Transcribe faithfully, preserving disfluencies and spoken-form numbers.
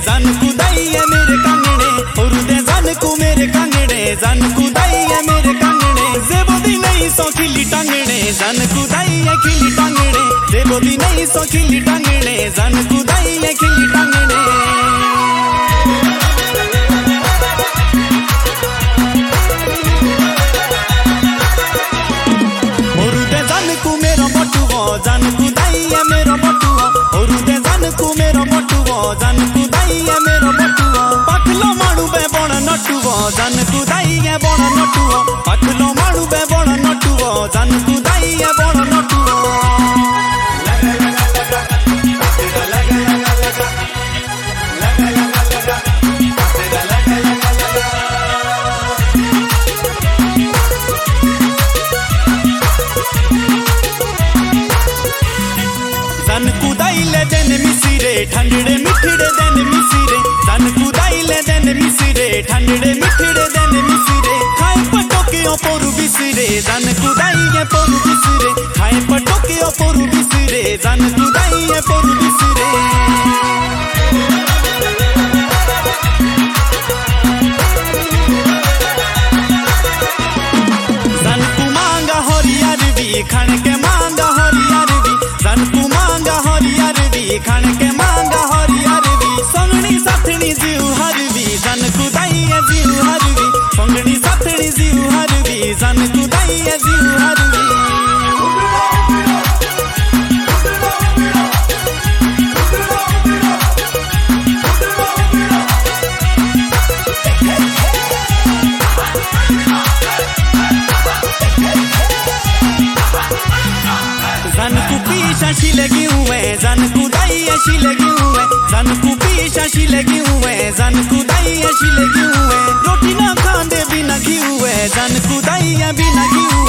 जन कुदाई है मेरे कंगने और दे जन को मेरे कंगने जन कुदाई है मेरे कंगने जेबोदी नहीं सो खिली टांगने जन कुदाई है खिली टांगने जेबोदी नहीं सो खिली टांगने जन कुदाई है खिली टांगने और दे जन को मेरा बटुआ जन कुदाई है मेरा बटुआ और दे जन को मेरा बटुआ जन कुदाई है मेरा बटुआ पखलो माणु बे बण नटुआ जन कुदाई है बण नटुआ पखलो माणु बे बण नटुआ जन कुदाई है बण नटुआ जन कुदाई ले देन मिसिरे ठंडड़े मिठड़े देन मिसिरे जन कुदाई ले देन मिसिरे ठंडड़े मिठड़े देन मिसिरे खाए पटोके ओ पोरु बिसिरे जन कुदाई है पोरु बिसिरे खाए पटोके ओ पोरु बिसिरे जन कुदाई है पोरु बिसिरे जन कु मांगा हरियर भी खाने के मांगा हरियर भी जन कु मांगा हरियर भी खाने के मांगा हरियर भी संगनी साथनी जीव हरवी जन कुदाई है जीव हरवी संगनी साथनी जीव हरवी जन कुदाई है जीव हरवी जन को पीछा शी लगी हुए जन कुदाई शी लगी हुए जन को पीछा शी लगी हुए जन कुदाई शी लगी हुए रोटी ना खांदे बिना घी हुए जन कुदाई बिना घी हुए